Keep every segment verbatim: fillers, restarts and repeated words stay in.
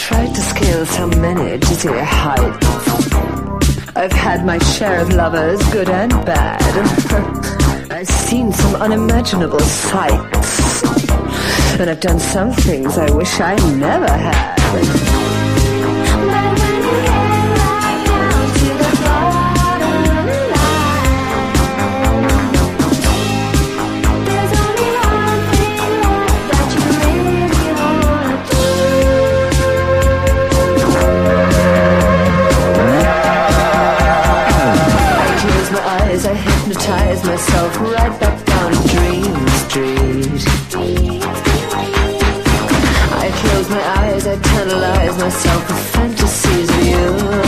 tried to scale so many dizzy heights. I've had my share of lovers, good and bad. I've seen some unimaginable sights. And I've done some things I wish I never had. I hypnotize myself right back down Dream Street. I close my eyes, I tantalize myself with fantasies of you.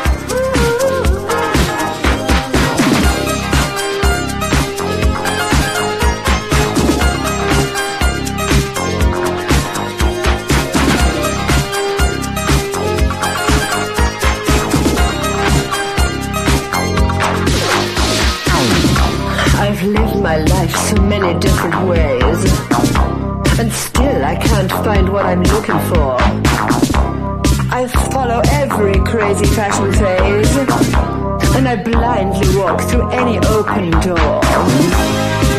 I've lived my life so many different ways, and still I can't find what I'm looking for. I follow every crazy fashion phase, and I blindly walk through any open door.